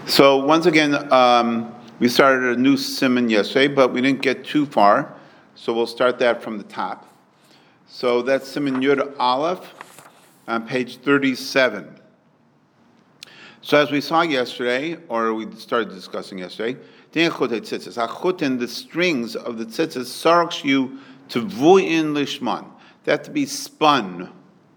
So once again, we started a new siman yesterday, but we didn't get too far. So we'll start that from the top. So that's siman Yud Aleph on page 37. So as we saw yesterday, or we started discussing yesterday, Achutin, the strings of the tzitzis, sarks you to vu'in lishman. They have to be spun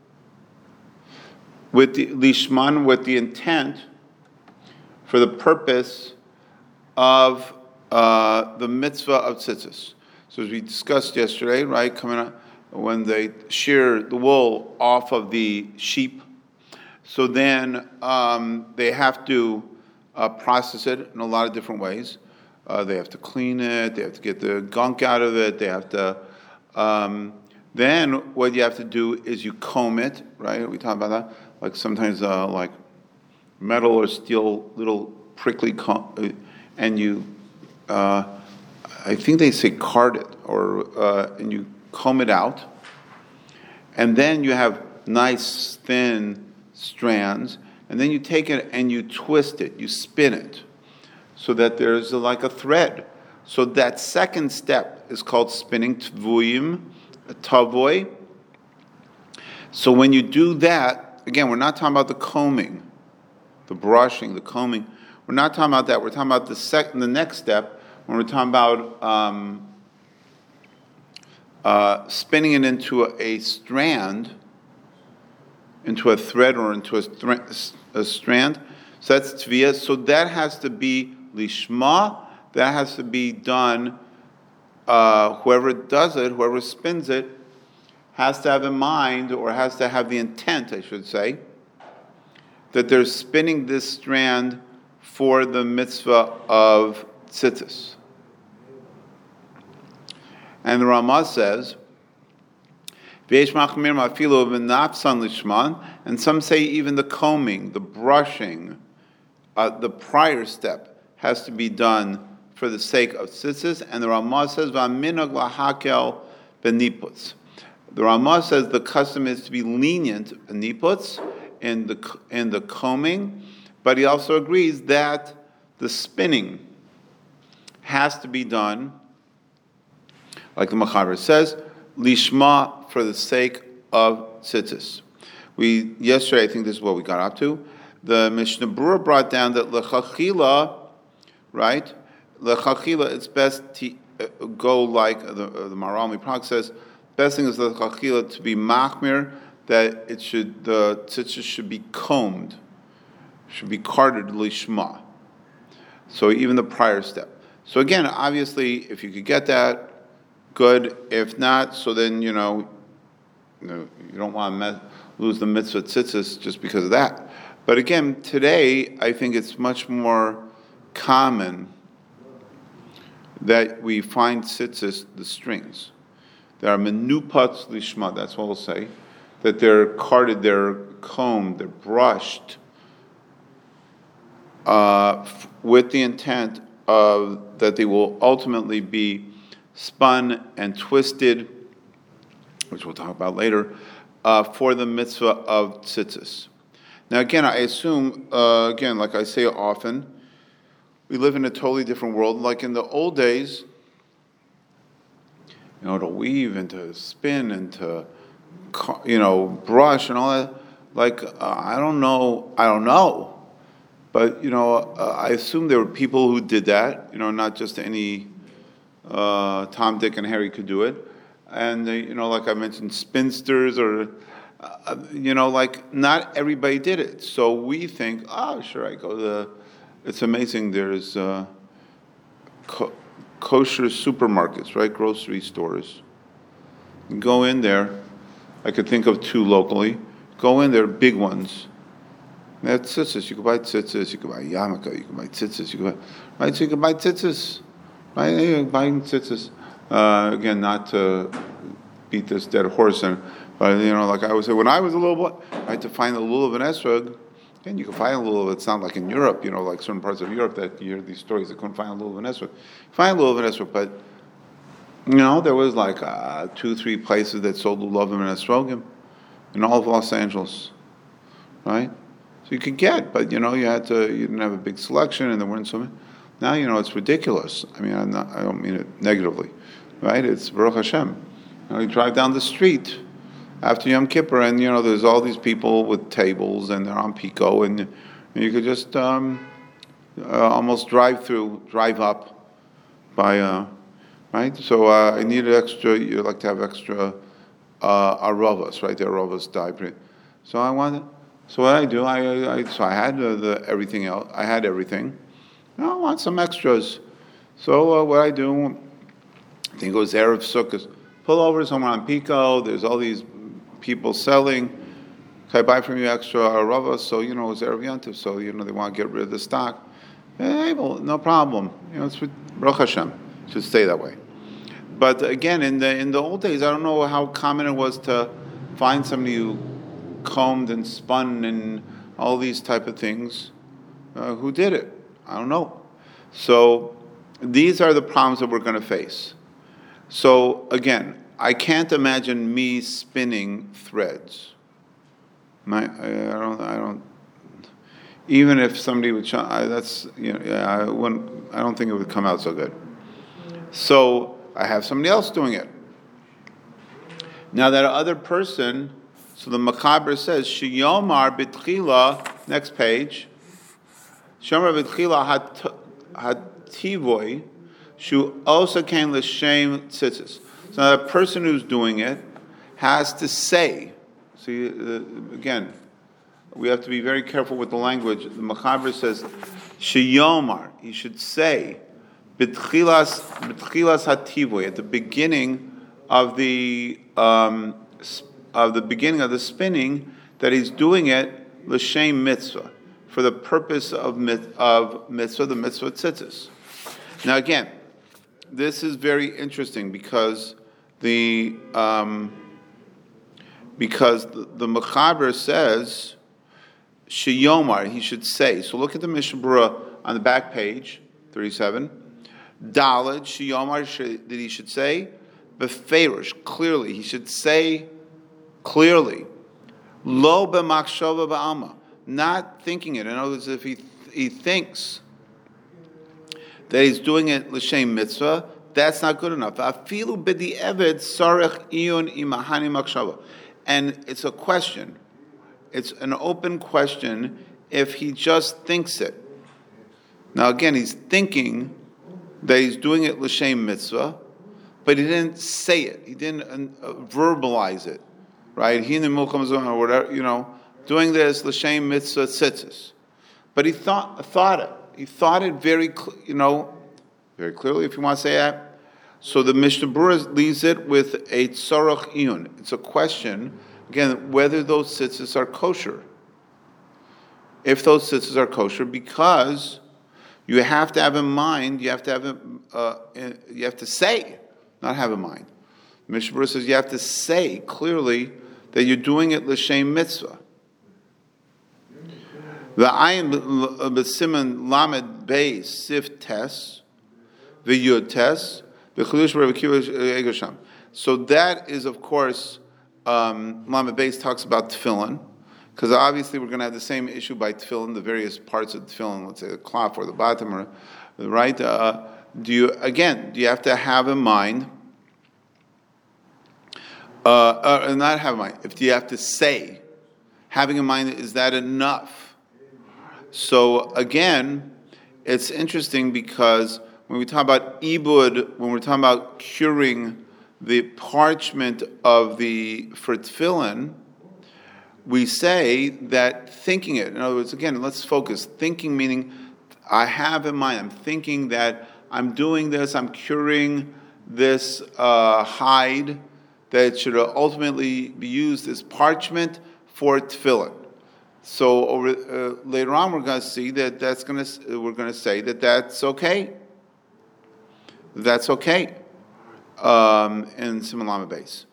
with the lishman, with the intent, for the purpose of the mitzvah of tzitzis. So as we discussed yesterday, right, coming up when they shear the wool off of the sheep, so then they have to process it in a lot of different ways. They have to clean it, they have to get the gunk out of it, they have to, then what you have to do is you comb it, right? We talk about that, like sometimes like metal or steel, little prickly comb, and you, I think they say card it, or and you comb it out, and then you have nice thin strands, and then you take it and you twist it, you spin it, so that there's like a thread. So that second step is called spinning, tvuyim, tavoy. So when you do that, again, we're not talking about the combing, the brushing, the combing. We're not talking about that. We're talking about the next step, when we're talking about spinning it into a strand, into a thread or into a strand. So that's tviyah. So that has to be lishma. That has to be done. Whoever does it, whoever spins it, has to have in mind, or has to have the intent, I should say, that they're spinning this strand for the mitzvah of tzitzis. And the Ramah says, and some say even the combing, the brushing, the prior step has to be done for the sake of tzitzis. And the Ramah says, the Ramah says the custom is to be lenient niputs in the combing, but he also agrees that the spinning has to be done, like the Machaber says, lishma, for the sake of tzitzis. Yesterday, I think this is what we got up to. The Mishnah Berurah brought down that lechachila, right? Lechachila, it's best to go like the Maharal MiPraag says. Best thing is lechachila to be machmir, that the tzitzis should be combed, should be carded lishma. So even the prior step. So again, obviously, if you could get that, good. If not, so then you don't want to lose the mitzvah tzitzis just because of that. But again, today I think it's much more common that we find tzitzis, the strings. There are menupats lishma. That's what we'll say. That they're carded, they're combed, they're brushed with the intent of that they will ultimately be spun and twisted, which we'll talk about later, for the mitzvah of tzitzis. Now again, I assume, like I say often, we live in a totally different world. Like in the old days, to weave and to spin and to, brush and all that, I don't know. But, I assume there were people who did that, not just any Tom, Dick, and Harry could do it. And, like I mentioned, spinsters or, not everybody did it. So we think, sure, I go it's amazing. There's kosher supermarkets, right? Grocery stores. You go in there. I could think of two locally. Go in there, big ones. That's tzitzis. You can buy tzitzis. You can buy yarmulke. You can buy tzitzis. Right? So you can buy tzitzis. Right? You're buying tzitzis. Again, not to beat this dead horse, but like I always say, when I was a little boy, I had to find the lulav and esrog. And you can find a lulav. It's not like in Europe, like certain parts of Europe that you hear these stories. They couldn't find a lulav and esrog. Find lulav and esrog, but there was like 2-3 places that sold lulav and esrogim in all of Los Angeles, right? So you could get, but you didn't have a big selection, and there weren't so many. Now it's ridiculous. I mean, I don't mean it negatively, right? It's Baruch Hashem. You drive down the street after Yom Kippur, and there's all these people with tables, and they're on Pico, and you could just almost drive up by, right? So I needed extra. You like to have extra arovas, right? The arovas die. So I wanted. So what I do, I had everything else. I had everything. I want some extras. So what I do, I think it was Erev Sukkot. Pull over somewhere on Pico. There's all these people selling. Can I buy from you extra arovas? So it was Erev Yantiv. So they want to get rid of the stock. Hey, well, no problem. It's with Baruch Hashem. It should stay that way. But again, in the old days, I don't know how common it was to find somebody who combed and spun and all these type of things. Who did it? I don't know. So these are the problems that we're going to face. So again, I can't imagine me spinning threads. I don't. Even if somebody would, I don't think it would come out so good. So I have somebody else doing it. Now that other person, so the Machaber says, Sheyomar b'tchila, next page, Sheyomar b'tchila hativoy, shu osa kain l'shem tzitzis. So now the person who's doing it has to say, see, again, we have to be very careful with the language. The Machaber says, Sheyomar, he should say, b'tchilas hativoy, at the beginning of the beginning of the spinning, that he's doing it l'shem mitzvah, for the purpose of mitzvah, the mitzvah tzitzis. Now again, this is very interesting because the Machaber says Sheyomar, he should say. So look at the Mishnah Berurah on the back page, 37. Daled Sheyomar, that he should say beferish, clearly. He should say clearly. Lo b'machshava ba'alma, not thinking it. In other words, if he thinks that he's doing it l'shem mitzvah, that's not good enough. Afilu b'di'eved sarech iyun imahani machshava. And it's a question. It's an open question if he just thinks it. Now again, he's thinking that he's doing it l'shem mitzvah, but he didn't say it. He didn't verbalize it, right? He in the milcham or whatever, doing this l'shem mitzvah tzitzis. But he thought it. He thought it very clearly, if you want to say that. So the Mishnah Berurah leaves it with a tzarach iyun. It's a question, again, whether those tzitzis are kosher. If those tzitzis are kosher, because you have to have in mind, you have to say, not have in mind. The Mishnah Berurah says you have to say clearly that you're doing it l'shem mitzvah. The ayin b'siman lamed beis sif tes v'yud tes v'chilush Rabbi Akiva egosham. So that is, of course, lamed beis talks about tefillin, because obviously we're going to have the same issue by tefillin, the various parts of tefillin, let's say the klaf or the bottom, right? Do you have to have in mind, not have in mind, if you have to say, having in mind, is that enough? So again, it's interesting because when we talk about ibud, when we're talking about curing the parchment for tefillin, we say that thinking it. In other words, again, let's focus. Thinking meaning I have in mind. I'm thinking that I'm doing this. I'm curing this hide that should ultimately be used as parchment for tefillin. So later on, we're going to see that we're going to say that that's okay. That's okay. In Siman Lamed Beis,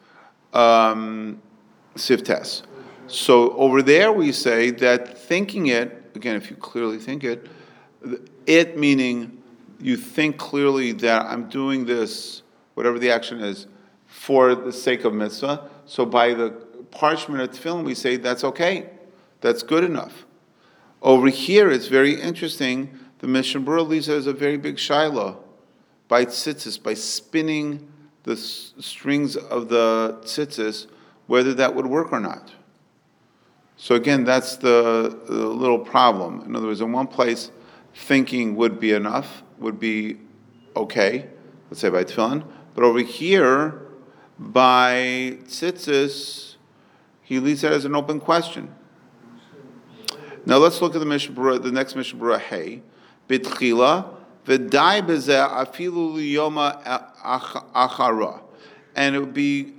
Siftes. So over there, we say that thinking it, again, if you clearly think it meaning you think clearly that I'm doing this, whatever the action is, for the sake of mitzvah. So by the parchment of tefillin, we say that's okay. That's good enough. Over here, it's very interesting. The Mishnah Berurah leaves it as a very big shaila by tzitzis, by spinning the strings of the tzitzis, whether that would work or not. So again, that's the little problem. In other words, in one place, thinking would be enough, would be okay, let's say by tefillin, but over here, by tzitzis, he leaves it as an open question. Now let's look at the Mishnah Berurah, the next Mishnah Berurah, hey, bitchila, v'dai bezeh afilu liyoma achara. And it would be,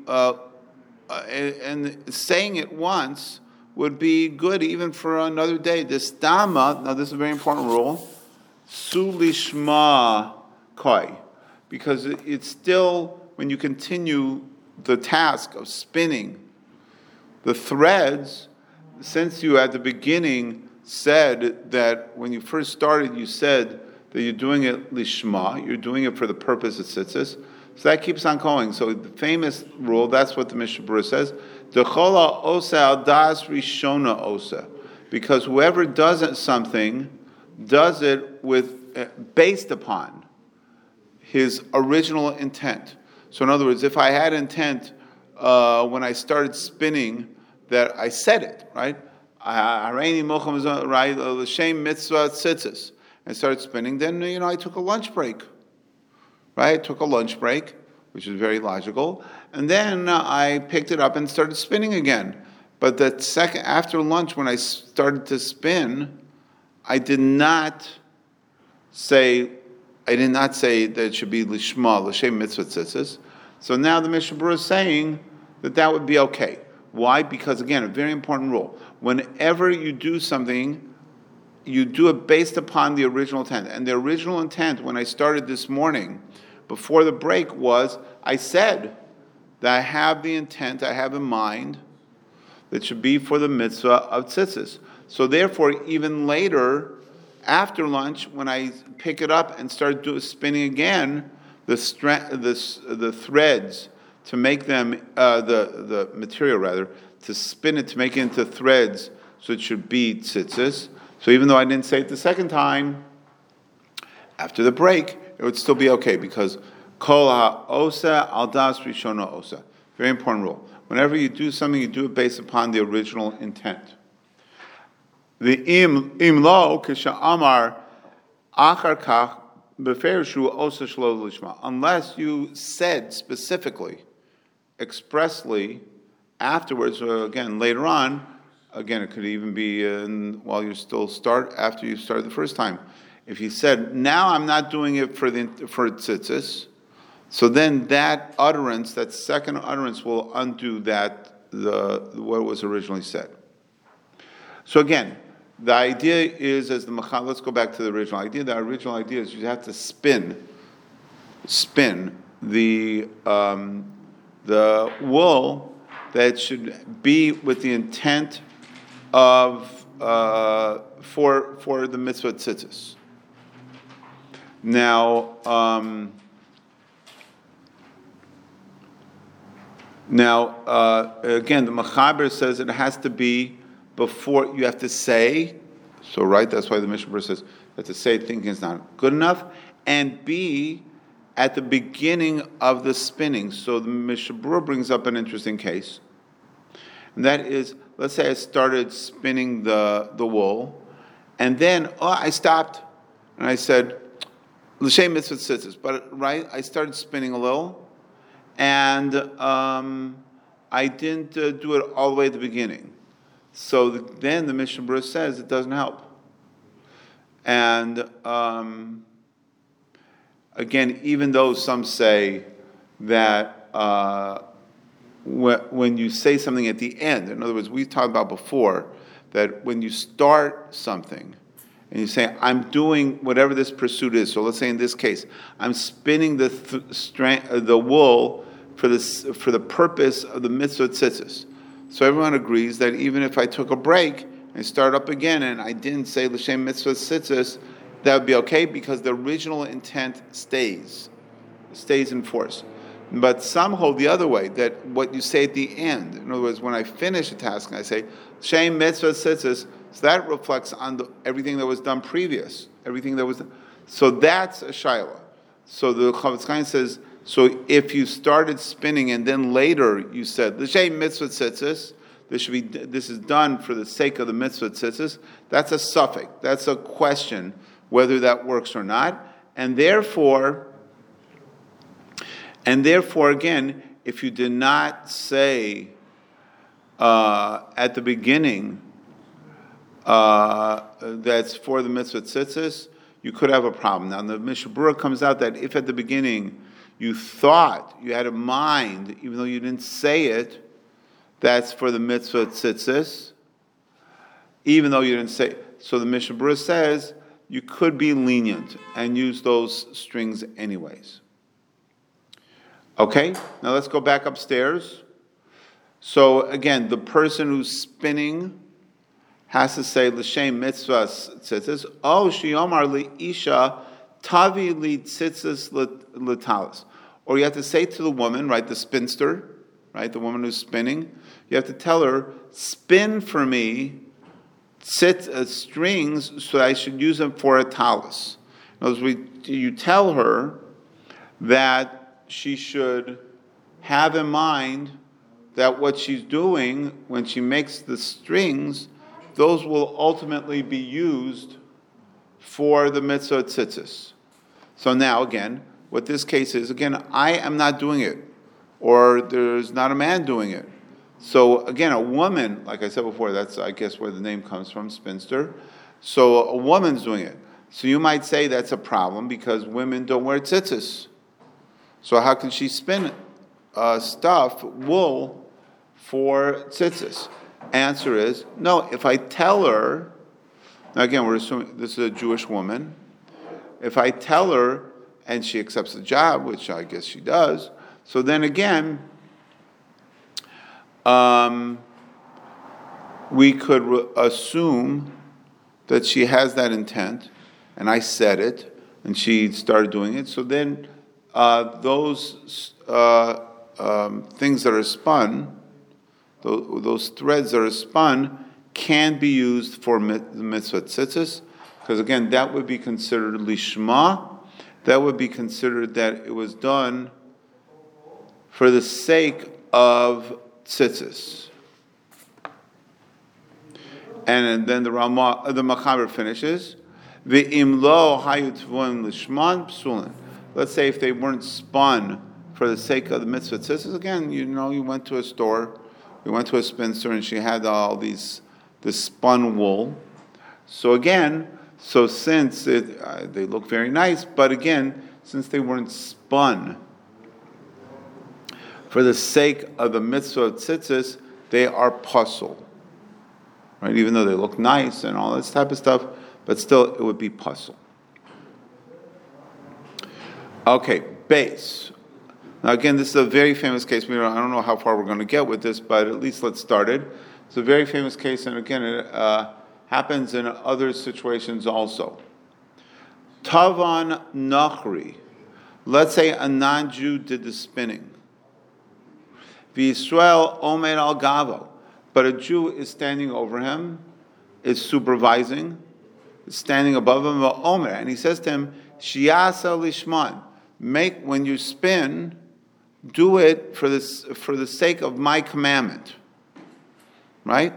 and saying it once would be good even for another day. This dama, now this is a very important rule, sulishma koi, because it's still, when you continue the task of spinning the threads, since you at the beginning said that when you first started, you said that you're doing it lishma, you're doing it for the purpose of tzitzis, so that keeps on going. So the famous rule, that's what the Mishnah Berurah says, Dechola osa al das rishona osa, because whoever does something does it with based upon his original intent. So in other words, if I had intent when I started spinning that I said it, right? Hareini mocham, right? L'shem mitzvah tzitzis. I started spinning. Then I took a lunch break, right? I took a lunch break, which is very logical, and then I picked it up and started spinning again. But that second after lunch, when I started to spin, I did not say that it should be lishma, l'shem mitzvah tzitzis. So now the Mishnah Berurah is saying that would be okay. Why? Because again, a very important rule. Whenever you do something, you do it based upon the original intent. And the original intent, when I started this morning, before the break, was I said that I have the intent, I have in mind, that should be for the mitzvah of tzitzis. So therefore, even later, after lunch, when I pick it up and start spinning again, the threads, to make them, the material rather, to spin it, to make it into threads, so it should be tzitzis. So even though I didn't say it the second time, after the break, it would still be okay, because kol ha'osa al das rishona osa. Very important rule. Whenever you do something, you do it based upon the original intent. The im lo k'sha'amar achar kach befershu osa shelo lishma. Unless you said specifically, expressly, afterwards, or again later on, again it could even be while you still after you started the first time. If you said, now I'm not doing it for tzitzis, so then that utterance, that second utterance, will undo what was originally said. So again, the idea is, let's go back to the original idea. The original idea is you have to spin the wool, that should be with the intent of for the mitzvah tzitzis. Now, again, the Mechaber says it has to be before, you have to say, so right, that's why the Mishnah Berurah says that to say thinking is not good enough, and be at the beginning of the spinning. So the Mishnah Berurah brings up an interesting case, and that is, let's say I started spinning the wool, and then I stopped, and I said, l'shem mitzvah tzitzis, but right, I started spinning a little, and I didn't do it all the way at the beginning. So then the Mishnah Berurah says it doesn't help. And again, even though some say that when you say something at the end, in other words, we talked about before, that when you start something, and you say, I'm doing whatever this pursuit is. So let's say in this case, I'm spinning the wool for the purpose of the mitzvah tzitzis. So everyone agrees that even if I took a break and start up again and I didn't say l'shem mitzvah tzitzis, that would be okay because the original intent stays in force. But some hold the other way, that what you say at the end, in other words, when I finish a task and I say l'shem mitzvah tzitzis, So that reflects on everything that was done previous, everything that was done. So that's a shaila. So the Chofetz Chaim says, so if you started spinning and then later you said, l'shem mitzvah tzitzis, this is done for the sake of the mitzvah tzitzis, that's a suffix. That's a question whether that works or not. And therefore, again, if you did not say at the beginning that's for the mitzvah tzitzis, you could have a problem. Now, the Mishnah Berurah comes out that if at the beginning you thought, you had a mind, even though you didn't say it, that's for the mitzvah tzitzis, even though you didn't say it. So the Mishnah Berurah says you could be lenient and use those strings anyways. Okay, now let's go back upstairs. So again, the person who's spinning has to say l'shem mitzvah tzitzis. Oh, sheyomar liisha tavi li tzitzis l'talis. Or you have to say to the woman, right, the spinster, right, the woman who's spinning, you have to tell her, spin for me strings so that I should use them for a talis. In other words, you tell her that she should have in mind that what she's doing when she makes the strings, those will ultimately be used for the mitzvah tzitzis. So now, again, what this case is, again, I am not doing it, or there's not a man doing it. So again, a woman, like I said before, that's, I guess, where the name comes from, spinster. So a woman's doing it. So you might say that's a problem because women don't wear tzitzis. So how can she spin stuff, wool, for tzitzis? Answer is, no, if I tell her, now again, we're assuming this is a Jewish woman. If I tell her and she accepts the job, which I guess she does, so then again, we could assume that she has that intent, and I said it, and she started doing it. So then those things that are spun, those threads that are spun, can be used for the mitzvah tzitzis, because again, that would be considered lishma. That would be considered that it was done for the sake of tzitzis. And then the Machaber finishes, V'im lo hayu tvuim lishman psulin. Let's say if they weren't spun for the sake of the mitzvah tzitzis, again, you went to a store, you went to a spinster, and she had all this spun wool. So again, since they look very nice, but again, since they weren't spun for the sake of the mitzvah of tzitzis, they are pasul. Right? Even though they look nice and all this type of stuff, but still it would be pasul. Okay, base. Now again, this is a very famous case. I don't know how far we're going to get with this, but at least let's start it. It's a very famous case, and again, it happens in other situations also. Tavan Nachri. Let's say a non-Jew did the spinning. V'Yisrael Omer al Gavo. But a Jew is standing over him, is supervising, is standing above him, Omer, and he says to him, Shiasa lishman. When you spin, do it for the sake of my commandment. Right?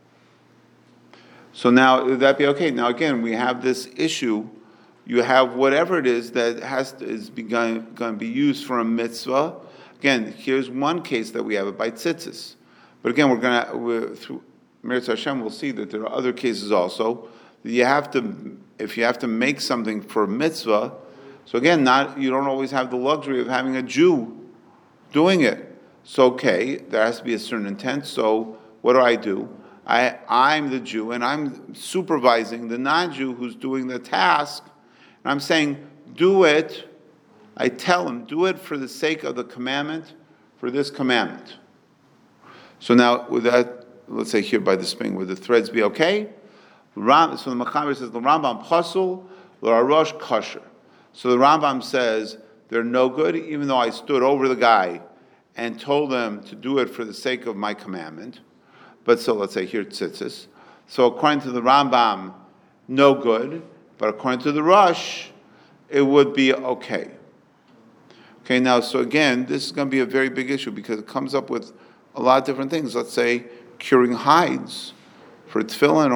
So now, would that be okay? Now again, we have this issue. You have whatever it is that is going to be used for a mitzvah. Again, here's one case that we have it by tzitzis. But again, through Meretz Hashem, we'll see that there are other cases also. If you have to make something for a mitzvah, so again, you don't always have the luxury of having a Jew doing it. So okay, there has to be a certain intent. So what do? I'm the Jew, and I'm supervising the non-Jew who's doing the task, and I'm saying, do it. I tell him, do it for the sake of the commandment, for this commandment. So now, with that, let's say here by the spring, would the threads be okay? So the Machaber says, the Rambam pasul, the Arosh kosher. So the Rambam says, they're no good, even though I stood over the guy and told him to do it for the sake of my commandment. But so let's say here tzitzis. So according to the Rambam, no good, but according to the Rosh, it would be okay. Okay, now, so again, this is going to be a very big issue because it comes up with a lot of different things. Let's say curing hides for tefillin,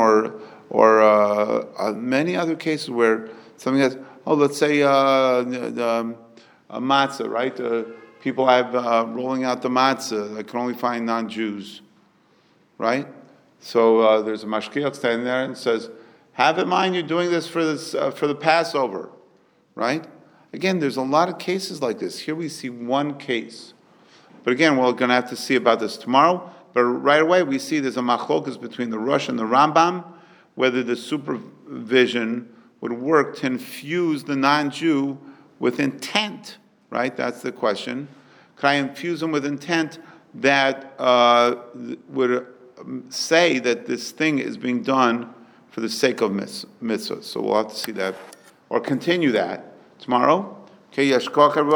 or many other cases where something has, let's say a matzah, right? People have rolling out the matzah. I can only find non-Jews, right? So there's a mashgiach standing there and says, have in mind you're doing this for the Passover, right? Again, there's a lot of cases like this. Here we see one case. But again, we're going to have to see about this tomorrow. But right away, we see there's a machlokas between the Rosh and the Rambam, whether the supervision would work to infuse the non-Jew with intent, right? That's the question. Can I infuse them with intent that would say that this thing is being done for the sake of mitzvah? So we'll have to see that, or continue that tomorrow. Okay, yashkoch everyone.